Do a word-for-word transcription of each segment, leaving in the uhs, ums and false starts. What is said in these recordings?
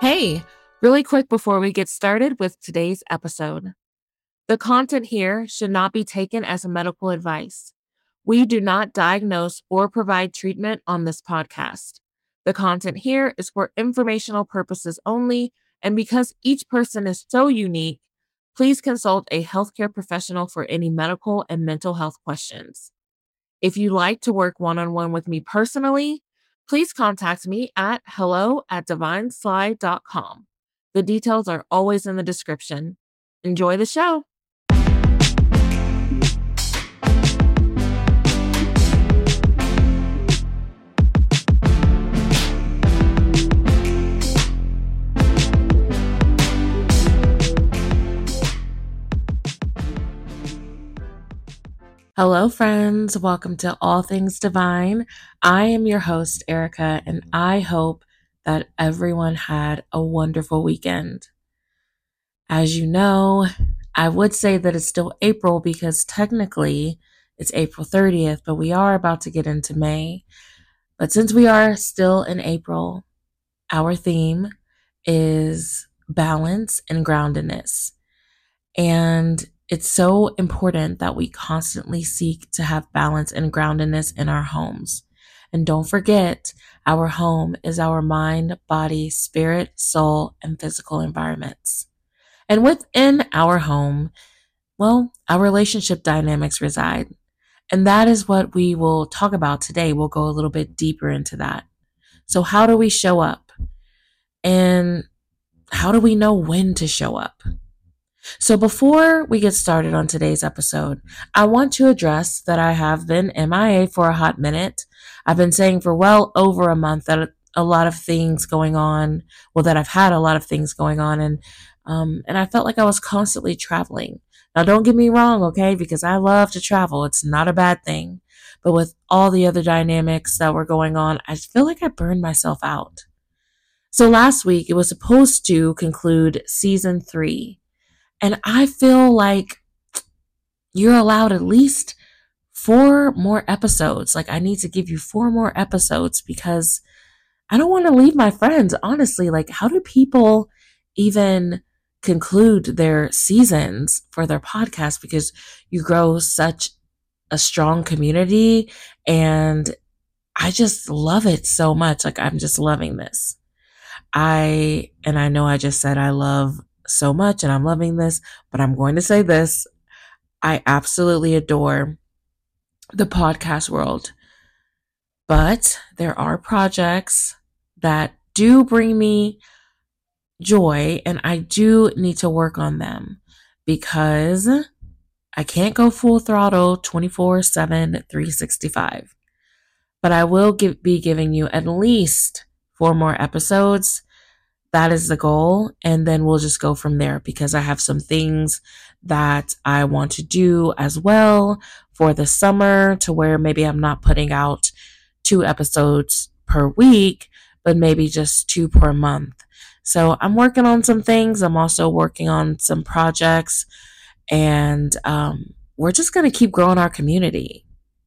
Hey, really quick before we get started with today's episode. The content here should not be taken as medical advice. We do not diagnose or provide treatment on this podcast. The content here is for informational purposes only, and because each person is so unique, please consult a healthcare professional for any medical and mental health questions. If you'd like to work one on one with me personally, please contact me at hello at divineslide dot com. The details are always in the description. Enjoy the show. Hello, friends. Welcome to All Things Divine. I am your host, Erica, and I hope that everyone had a wonderful weekend. As you know, I would say that it's still April because technically it's April thirtieth, but we are about to get into May. But since we are still in April, our theme is balance and groundedness. And it's so important that we constantly seek to have balance and groundedness in our homes. And don't forget, our home is our mind, body, spirit, soul, and physical environments. And within our home, well, our relationship dynamics reside. And that is what we will talk about today. We'll go a little bit deeper into that. So how do we show up? And how do we know when to show up? So before we get started on today's episode, I want to address that I have been M I A for a hot minute. I've been saying for well over a month that a lot of things going on, well, that I've had a lot of things going on, and um, and I felt like I was constantly traveling. Now, don't get me wrong, okay, because I love to travel. It's not a bad thing. But with all the other dynamics that were going on, I feel like I burned myself out. So last week, it was supposed to conclude season three. And I feel like you're allowed at least four more episodes. Like I need to give you four more episodes because I don't want to leave my friends. Honestly, like how do people even conclude their seasons for their podcast? Because you grow such a strong community and I just love it so much. Like I'm just loving this. I, and I know I just said I love so much and I'm loving this, but I'm going to say this. I absolutely adore the podcast world, but there are projects that do bring me joy and I do need to work on them because I can't go full throttle twenty-four seven, three sixty-five, but I will give, be giving you at least four more episodes. That is the goal. And then we'll just go from there because I have some things that I want to do as well for the summer to where maybe I'm not putting out two episodes per week, but maybe just two per month. So I'm working on some things. I'm also working on some projects and um, we're just going to keep growing our community.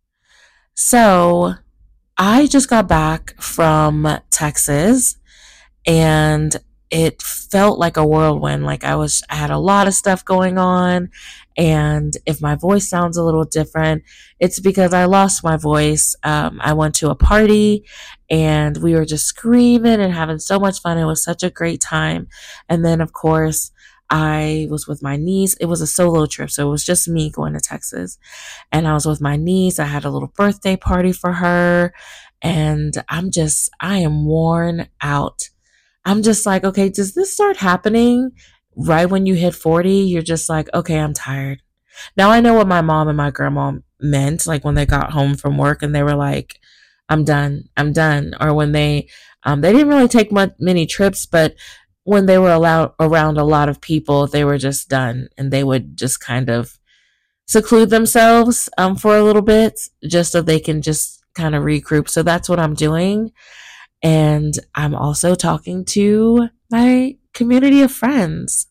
So I just got back from Texas. And it felt like a whirlwind. Like I was, I had a lot of stuff going on. And if my voice sounds a little different, it's because I lost my voice. Um, I went to a party and we were just screaming and having so much fun. It was such a great time. And then of course I was with my niece. It was a solo trip. So it was just me going to Texas and I was with my niece. I had a little birthday party for her and I'm just, I am worn out. I'm just like, okay, does this start happening right when you hit forty? You're just like, okay, I'm tired. Now I know what my mom and my grandma meant, like when they got home from work and they were like, I'm done, I'm done. Or when they, um, they didn't really take much, many trips, but when they were allowed around a lot of people, they were just done and they would just kind of seclude themselves, um, for a little bit just so they can just kind of regroup. So that's what I'm doing. And I'm also talking to my community of friends.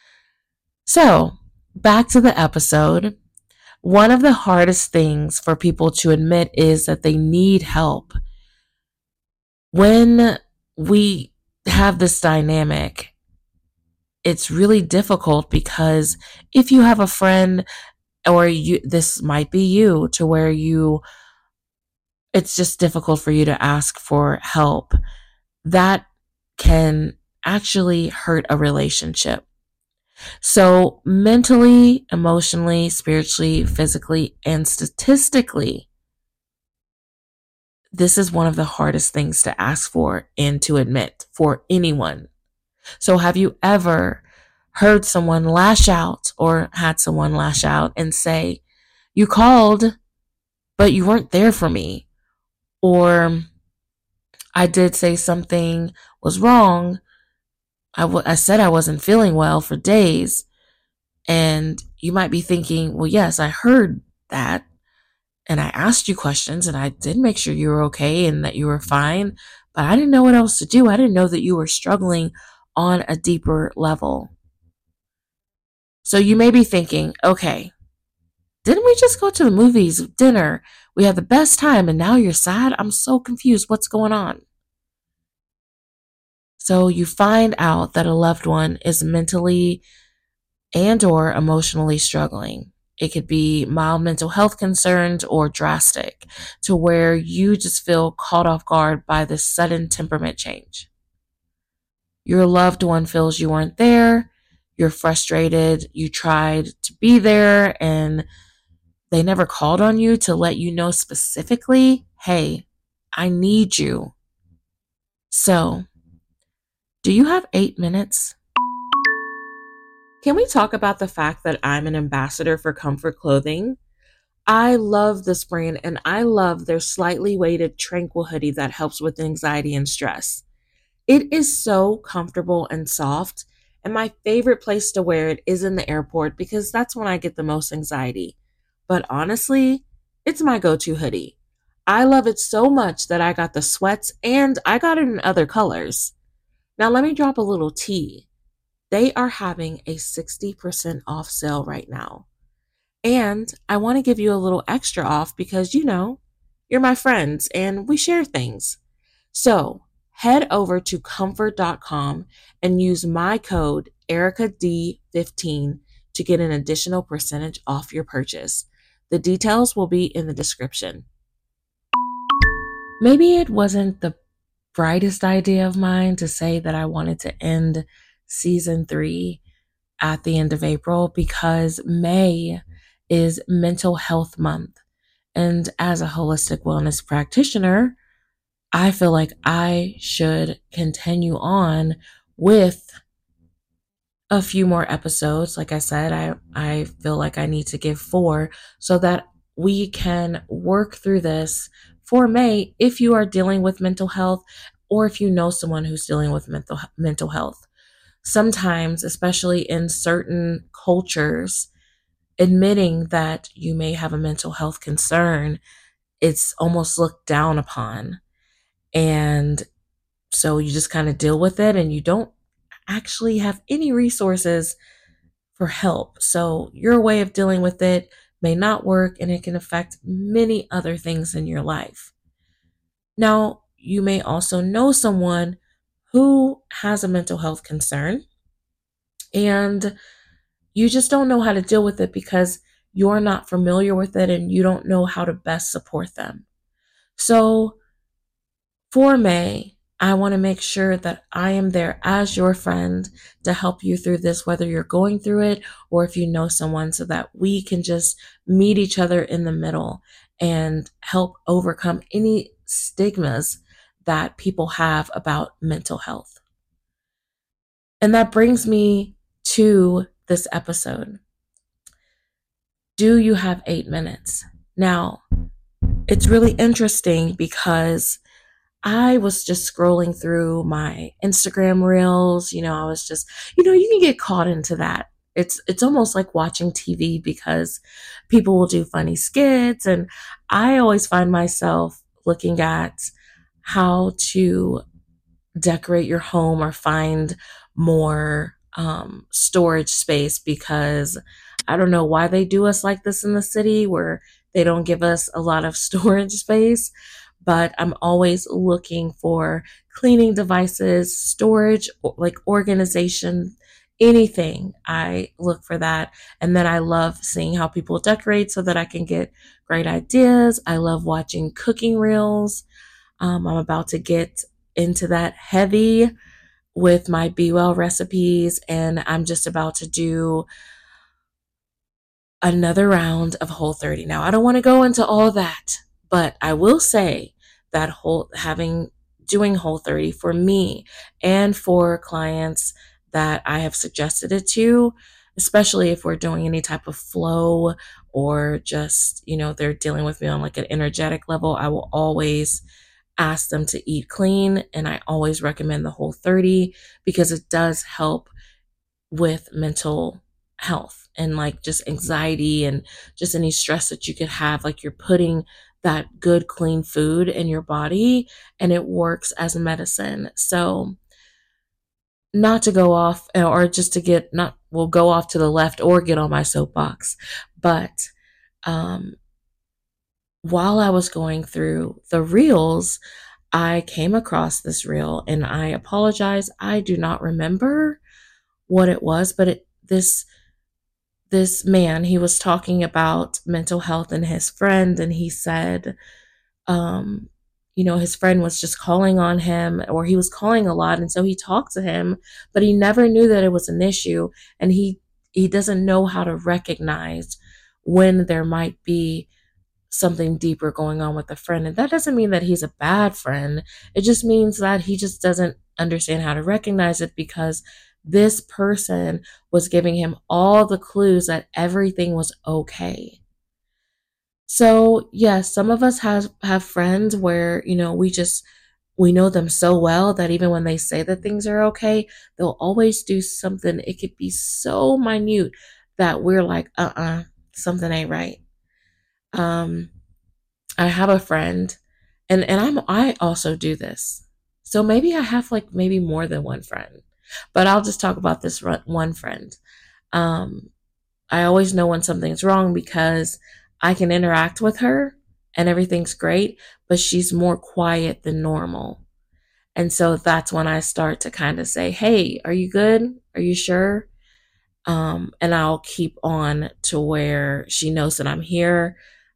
So back to the episode. One of the hardest things for people to admit is that they need help. When we have this dynamic, it's really difficult because if you have a friend, or you, this might be you, to where you, it's just difficult for you to ask for help, that can actually hurt a relationship. So, mentally, emotionally, spiritually, physically, and statistically, this is one of the hardest things to ask for and to admit for anyone. So, have you ever heard someone lash out or had someone lash out and say, "You called, but you weren't there for me"? Or, "I did say something was wrong. I, w- I said I wasn't feeling well for days." And you might be thinking, well, yes, I heard that. And I asked you questions and I did make sure you were okay and that you were fine. But I didn't know what else to do. I didn't know that you were struggling on a deeper level. So you may be thinking, okay, didn't we just go to the movies, dinner? We had the best time and now you're sad? I'm so confused. What's going on? So you find out that a loved one is mentally and or emotionally struggling. It could be mild mental health concerns or drastic, to where you just feel caught off guard by this sudden temperament change. Your loved one feels you weren't there. You're frustrated. You tried to be there and they never called on you to let you know specifically, hey, I need you. So, do you have eight minutes? Can we talk about the fact that I'm an ambassador for Comfort Clothing? I love this brand and I love their slightly weighted Tranquil hoodie that helps with anxiety and stress. It is so comfortable and soft, and my favorite place to wear it is in the airport because that's when I get the most anxiety. But honestly, it's my go-to hoodie. I love it so much that I got the sweats and I got it in other colors. Now let me drop a little tea. They are having a sixty percent off sale right now. And I want to give you a little extra off because, you know, you're my friends and we share things. So head over to comfort dot com and use my code Erica D fifteen to get an additional percentage off your purchase. The details will be in the description. Maybe it wasn't the brightest idea of mine to say that I wanted to end season three at the end of April because May is Mental Health Month. And as a holistic wellness practitioner, I feel like I should continue on with a few more episodes. Like I said, I, I feel like I need to give four so that we can work through this for May if you are dealing with mental health or if you know someone who's dealing with mental mental health. Sometimes, especially in certain cultures, admitting that you may have a mental health concern, it's almost looked down upon. And so you just kind of deal with it and you don't actually have any resources for help. So your way of dealing with it may not work and it can affect many other things in your life. Now, you may also know someone who has a mental health concern and you just don't know how to deal with it because you're not familiar with it and you don't know how to best support them. So for May, I want to make sure that I am there as your friend to help you through this, whether you're going through it or if you know someone, so that we can just meet each other in the middle and help overcome any stigmas that people have about mental health. And that brings me to this episode. Do you have eight minutes? Now, it's really interesting because I was just scrolling through my Instagram reels. You know, I was just, you know, you can get caught into that. It's it's almost like watching T V because people will do funny skits. And I always find myself looking at how to decorate your home or find more um, storage space, because I don't know why they do us like this in the city where they don't give us a lot of storage space. But I'm always looking for cleaning devices, storage, like organization, anything. I look for that. And then I love seeing how people decorate so that I can get great ideas. I love watching cooking reels. Um, I'm about to get into that heavy with my Be Well recipes, and I'm just about to do another round of Whole thirty. Now, I don't want to go into all that, but I will say that whole having doing Whole thirty for me and for clients that I have suggested it to, especially if we're doing any type of flow or just, you know, they're dealing with me on like an energetic level, I will always ask them to eat clean. And I always recommend the Whole thirty because it does help with mental health and like just anxiety and just any stress that you could have. Like you're putting that good, clean food in your body and it works as a medicine. So, not to go off or just to get, not, we'll go off to the left or get on my soapbox, but um, while I was going through the reels, I came across this reel and I apologize. I do not remember what it was, but it, this this man, he was talking about mental health and his friend, and he said, um, you know, his friend was just calling on him, or he was calling a lot, and so he talked to him, but he never knew that it was an issue, and he he doesn't know how to recognize when there might be something deeper going on with a friend. And that doesn't mean that he's a bad friend. It just means that he just doesn't understand how to recognize it because this person was giving him all the clues that everything was okay. So, yes, some of us have have friends where, you know, we just we know them so well that even when they say that things are okay, they'll always do something. It could be so minute that we're like, uh-uh, something ain't right. Um, I have a friend and and I'm I also do this. So maybe I have like maybe more than one friend. But I'll just talk about this one friend. Um, I always know when something's wrong because I can interact with her and everything's great, but she's more quiet than normal. And so that's when I start to kind of say, "Hey, are you good? Are you sure?" Um, and I'll keep on to where she knows that I'm here.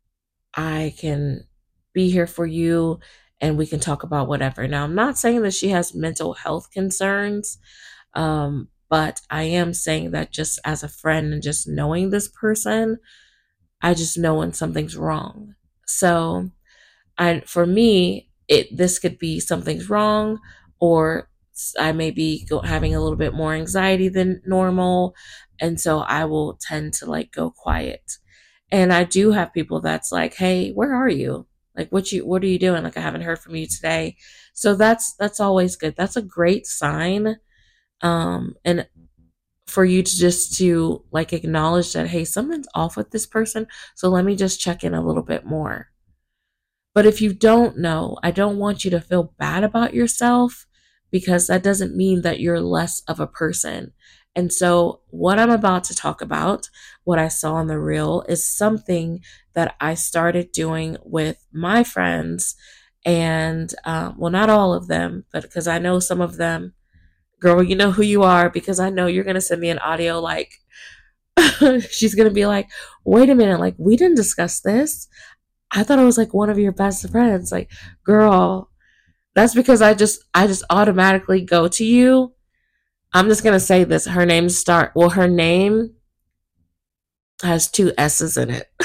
I can be here for you and we can talk about whatever. Now, I'm not saying that she has mental health concerns, um, but I am saying that just as a friend and just knowing this person, I just know when something's wrong. So, I for me, it this could be something's wrong, or I may be go, having a little bit more anxiety than normal, and so I will tend to like go quiet. And I do have people that's like, "Hey, where are you? Like, what you what are you doing? Like, I haven't heard from you today." So that's that's always good. That's a great sign. Um, and for you to just to like acknowledge that, hey, something's off with this person. So let me just check in a little bit more. But if you don't know, I don't want you to feel bad about yourself because that doesn't mean that you're less of a person. And so, what I'm about to talk about, what I saw on the reel, is something that I started doing with my friends. And, um, well, not all of them, but because I know some of them, girl, you know who you are because I know you're going to send me an audio like, she's going to be like, wait a minute, like, we didn't discuss this. I thought I was like one of your best friends. Like, girl, that's because I just I just automatically go to you. I'm just gonna say this. Her name start well, her name has two S's in it.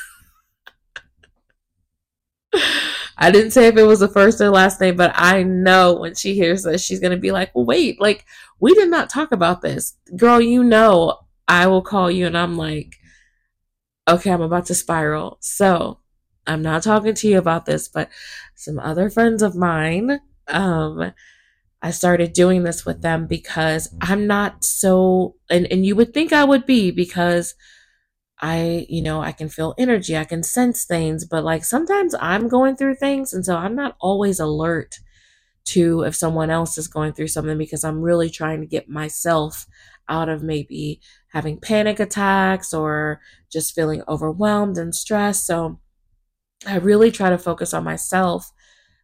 I didn't say if it was the first or last name, but I know when she hears this, she's gonna be like, well, wait, like we did not talk about this. Girl, you know I will call you and I'm like, okay, I'm about to spiral. So I'm not talking to you about this, but some other friends of mine, um, I started doing this with them because I'm not so, and, and you would think I would be because I, you know, I can feel energy, I can sense things, but like sometimes I'm going through things. And so I'm not always alert to if someone else is going through something because I'm really trying to get myself out of maybe having panic attacks or just feeling overwhelmed and stressed. So I really try to focus on myself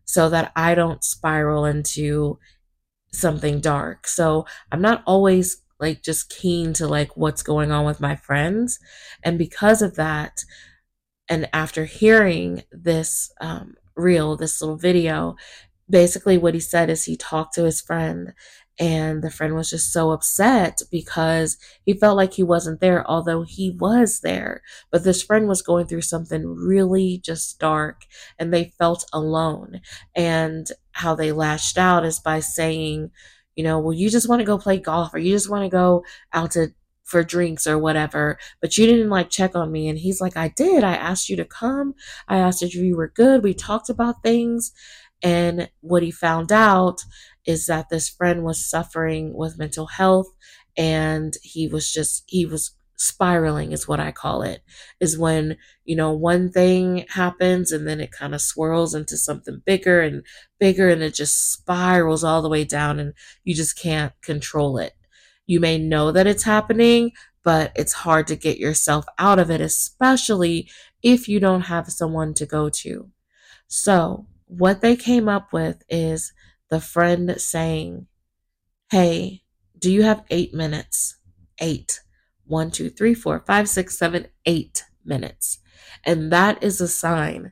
so that I don't spiral into something dark. So I'm not always like just keen to like what's going on with my friends. And because of that, and after hearing this um, reel, this little video, basically what he said is he talked to his friend, and the friend was just so upset because he felt like he wasn't there, although he was there. But this friend was going through something really just dark, and they felt alone. And how they lashed out is by saying, you know, well, you just want to go play golf, or you just want to go out to for drinks or whatever, but you didn't like check on me. And he's like, I did. I asked you to come. I asked if you were good. We talked about things. And what he found out is that this friend was suffering with mental health, and he was just, he was spiraling, is what I call it, is when, you know, one thing happens and then it kind of swirls into something bigger and bigger, and it just spirals all the way down, and you just can't control it. You may know that it's happening, but it's hard to get yourself out of it, especially if you don't have someone to go to. So, what they came up with is the friend saying, hey, do you have eight minutes? Eight. One, two, three, four, five, six, seven, eight minutes. And that is a sign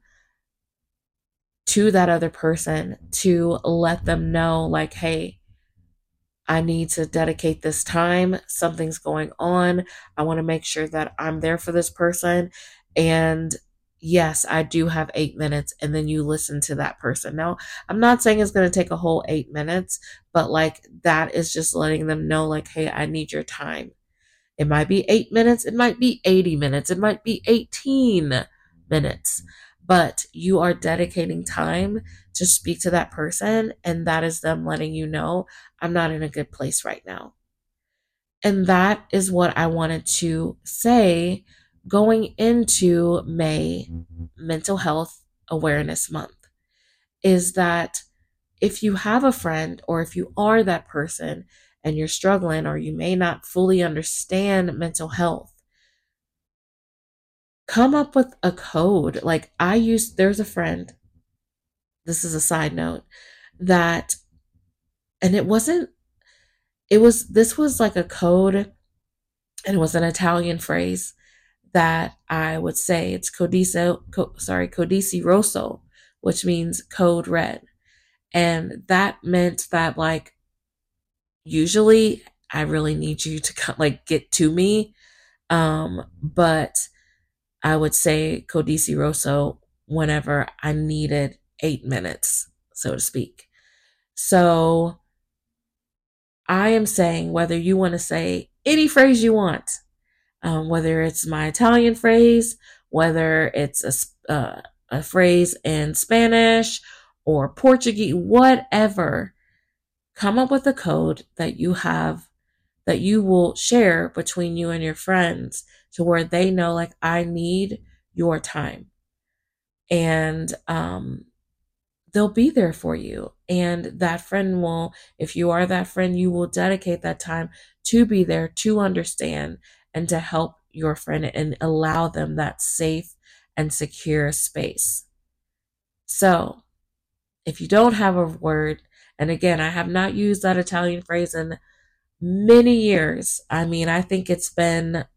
to that other person to let them know, like, hey, I need to dedicate this time. Something's going on. I want to make sure that I'm there for this person. And yes, I do have eight minutes. And then you listen to that person. Now, I'm not saying it's going to take a whole eight minutes, but like that is just letting them know, like, hey, I need your time. It might be eight minutes. It might be eighty minutes. It might be eighteen minutes. But you are dedicating time to speak to that person, and that is them letting you know, I'm not in a good place right now. And that is what I wanted to say going into May, Mental Health Awareness Month, is that if you have a friend, or if you are that person and you're struggling, or you may not fully understand mental health, come up with a code. Like I used, there's a friend, this is a side note, that, and it wasn't, it was, this was like a code, and it was an Italian phrase that I would say. It's codice, co, sorry, codice rosso, which means code red. And that meant that like, usually I really need you to like get to me. Um, but I would say codice rosso whenever I needed eight minutes, so to speak. So I am saying, whether you want to say any phrase you want, um, whether it's my Italian phrase, whether it's a, uh, a phrase in Spanish or Portuguese, whatever, come up with a code that you have, that you will share between you and your friends, to where they know, like, I need your time. And um, they'll be there for you. And that friend will, if you are that friend, you will dedicate that time to be there, to understand, and to help your friend and allow them that safe and secure space. So if you don't have a word, and again, I have not used that Italian phrase in many years. I mean, I think it's been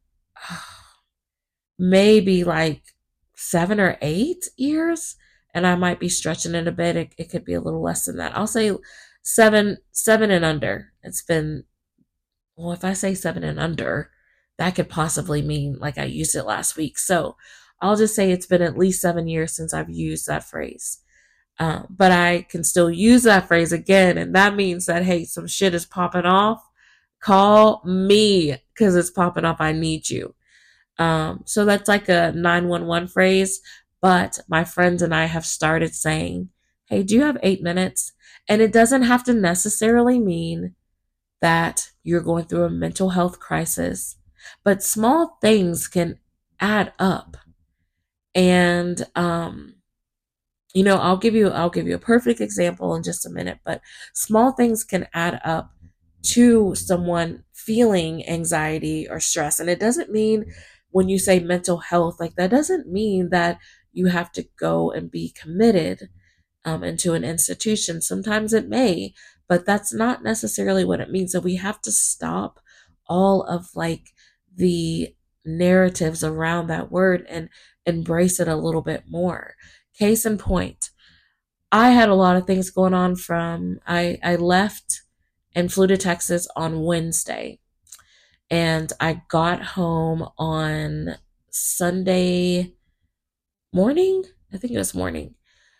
maybe like seven or eight years, and I might be stretching it a bit. It, it could be a little less than that. I'll say seven, seven and under. It's been, well, if I say seven and under, that could possibly mean like I used it last week. So I'll just say it's been at least seven years since I've used that phrase. Um, but I can still use that phrase again, and that means that, hey, some shit is popping off. Call me because it's popping off. I need you. Um, so that's like a nine one one phrase. But my friends and I have started saying, hey, do you have eight minutes? And it doesn't have to necessarily mean that you're going through a mental health crisis, but small things can add up. And, um, you know, I'll give you, I'll give you a perfect example in just a minute, but small things can add up to someone feeling anxiety or stress. And it doesn't mean, when you say mental health, like that doesn't mean that you have to go and be committed. um, into an institution. Sometimes it may, but that's not necessarily what it means. So we have to stop all of like the narratives around that word and embrace it a little bit more. Case in point, I had a lot of things going on from I I left and flew to Texas on Wednesday, and I got home on Sunday morning. I think it was morning.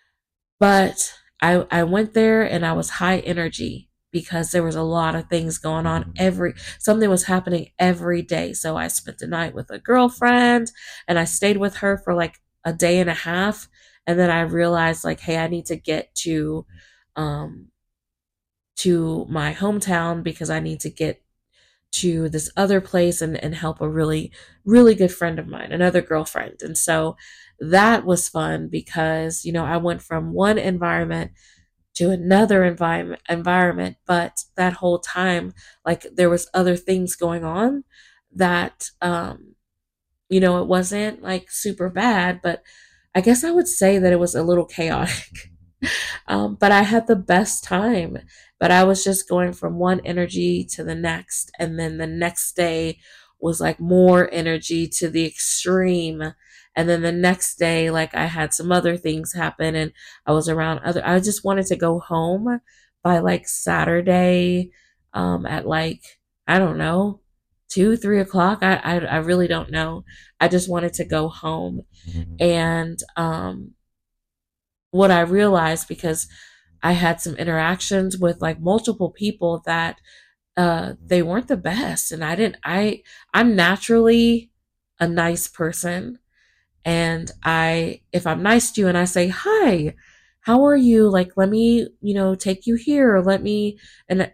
But I I went there and I was high energy because there was a lot of things going on every something was happening every day. So I spent the night with a girlfriend and I stayed with her for like a day and a half, and then I realized like, hey, I need to get to um to my hometown because I need to get to this other place and, and help a really, really good friend of mine, another girlfriend. And so that was fun because, you know, I went from one environment to another environment environment, but that whole time, like there was other things going on that um, you know, it wasn't like super bad, but I guess I would say that it was a little chaotic. Um, but I had the best time. But I was just going from one energy to the next. And then the next day was like more energy to the extreme. And then the next day, like I had some other things happen and I was around other, I just wanted to go home by like Saturday, um, at like, I don't know, two, three o'clock. I, I, I really don't know. I just wanted to go home. And, um, what I realized because I had some interactions with like multiple people that uh they weren't the best, and I didn't I I'm naturally a nice person, and I if I'm nice to you and I say hi, how are you, like let me, you know, take you here or let me, and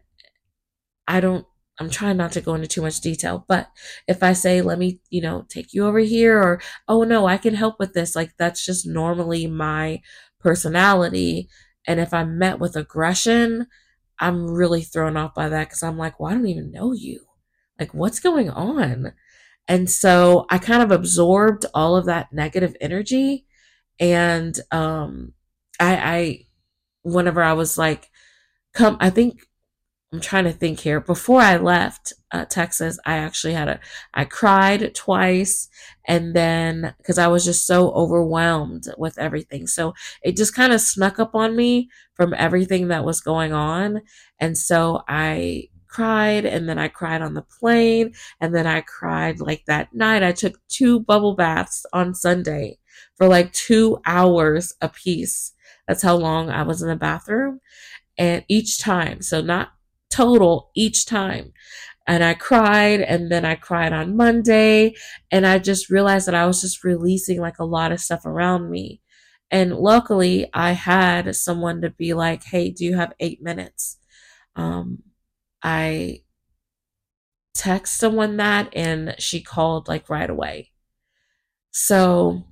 I don't, I'm trying not to go into too much detail, but if I say, let me, you know, take you over here or, oh no, I can help with this, like that's just normally my personality. And if I'm met with aggression, I'm really thrown off by that because I'm like, well, I don't even know you. Like, what's going on? And so I kind of absorbed all of that negative energy. And um, I, I, whenever I was like, come, I think I'm trying to think here. Before I left uh, Texas, I actually had a, I cried twice. And then, because I was just so overwhelmed with everything. So it just kind of snuck up on me from everything that was going on. And so I cried, and then I cried on the plane. And then I cried like that night. I took two bubble baths on Sunday for like two hours a piece. That's how long I was in the bathroom. And each time, so not total each time. And I cried, and then I cried on Monday, and I just realized that I was just releasing like a lot of stuff around me. And luckily, I had someone to be like, hey, do you have eight minutes? Um, I text someone that, and she called like right away. So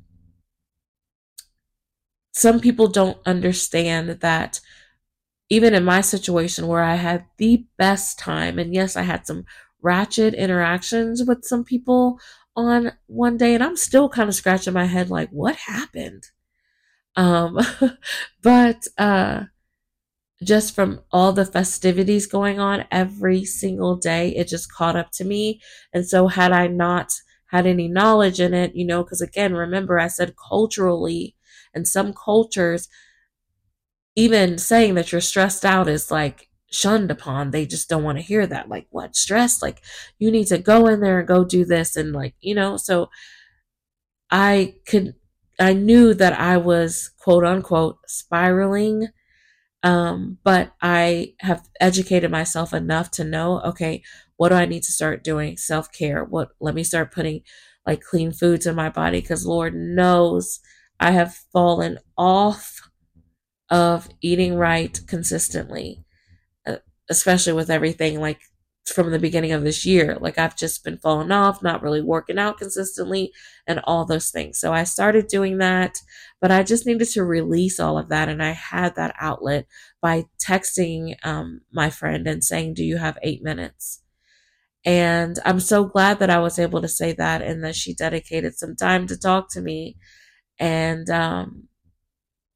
some people don't understand that even in my situation where I had the best time, and yes, I had some ratchet interactions with some people on one day, and I'm still kind of scratching my head like, what happened? Um, but uh, just from all the festivities going on every single day, it just caught up to me. And so, had I not had any knowledge in it, you know, because again, remember, I said culturally, and some cultures, even saying that you're stressed out is like shunned upon. They just don't want to hear that. Like, what stress? Like, you need to go in there and go do this. And, like, you know, so I could, I knew that I was quote unquote spiraling. Um, but I have educated myself enough to know, okay, what do I need to start doing? Self care. What, let me start putting like clean foods in my body because Lord knows I have fallen off of eating right consistently, uh, especially with everything like from the beginning of this year. Like I've just been falling off, not really working out consistently, and all those things. So I started doing that, but I just needed to release all of that. And I had that outlet by texting um, my friend and saying, do you have eight minutes? And I'm so glad that I was able to say that and that she dedicated some time to talk to me. And, um,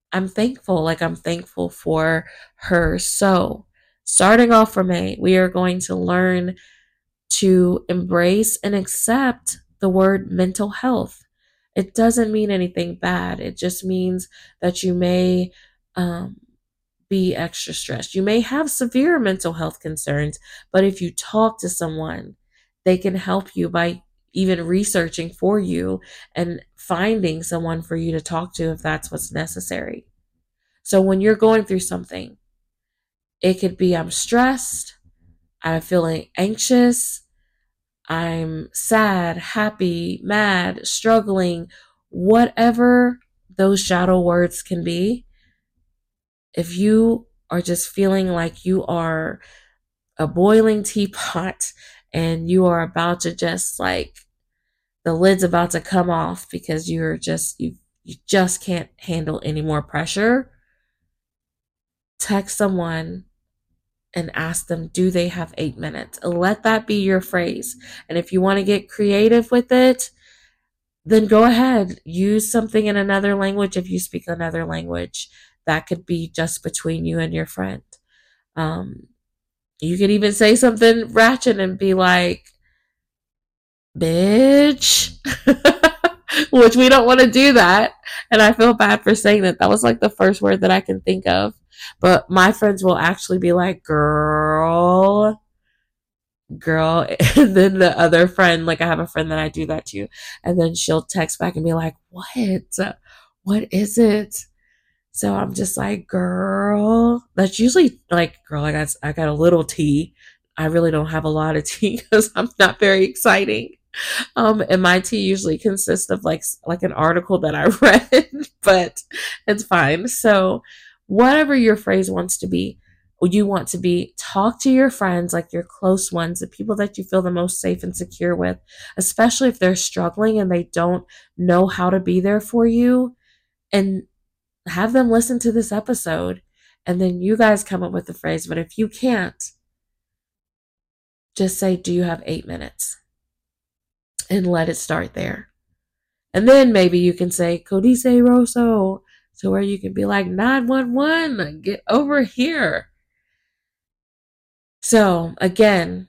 I'm thankful. Like, I'm thankful for her. So, starting off for May, we are going to learn to embrace and accept the word mental health. It doesn't mean anything bad. It just means that you may um, be extra stressed. You may have severe mental health concerns, but if you talk to someone, they can help you by even researching for you and finding someone for you to talk to if that's what's necessary. So when you're going through something, it could be I'm stressed, I'm feeling anxious, I'm sad, happy, mad, struggling, whatever those shadow words can be. If you are just feeling like you are a boiling teapot and you are about to just like the lid's about to come off because you're just you you just can't handle any more pressure, text someone and ask them, do they have eight minutes? Let that be your phrase. And if you want to get creative with it, then go ahead. Use something in another language if you speak another language. That could be just between you and your friend. Um, you could even say something ratchet and be like, bitch. Which we don't want to do that. And I feel bad for saying that. That was like the first word that I can think of. But my friends will actually be like, girl, girl. And then the other friend, like I have a friend that I do that to. And then she'll text back and be like, what? What is it? So I'm just like, girl. That's usually like, girl, I got, I got a little tea. I really don't have a lot of tea because I'm not very exciting. Um, and my tea usually consists of like like an article that I read, but it's fine. So whatever your phrase wants to be, you want to be, talk to your friends, like your close ones, the people that you feel the most safe and secure with, especially if they're struggling and they don't know how to be there for you, and have them listen to this episode. And then you guys come up with the phrase. But if you can't, just say, do you have eight minutes? And let it start there. And then maybe you can say, Codice Rosso, so where you can be like, nine one one, get over here. So again,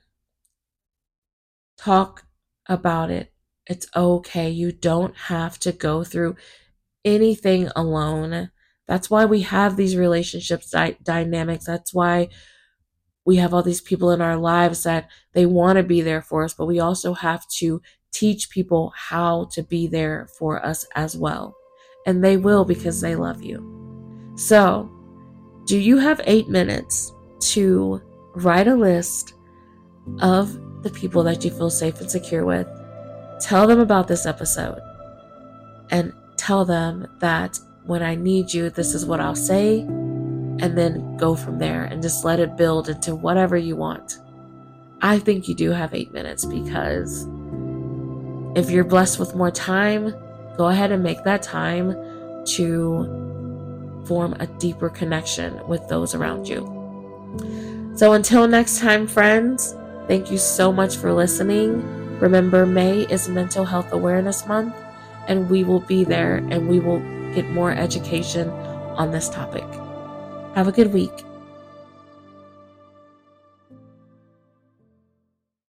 talk about it. It's okay. You don't have to go through anything alone. That's why we have these relationships dy- dynamics. That's why we have all these people in our lives that they want to be there for us, but we also have to teach people how to be there for us as well. And they will, because they love you. So, do you have eight minutes to write a list of the people that you feel safe and secure with? Tell them about this episode and tell them that when I need you, this is what I'll say, and then go from there and just let it build into whatever you want. I think you do have eight minutes because if you're blessed with more time, go ahead and make that time to form a deeper connection with those around you. So until next time, friends, thank you so much for listening. Remember, May is Mental Health Awareness Month, and we will be there and we will get more education on this topic. Have a good week.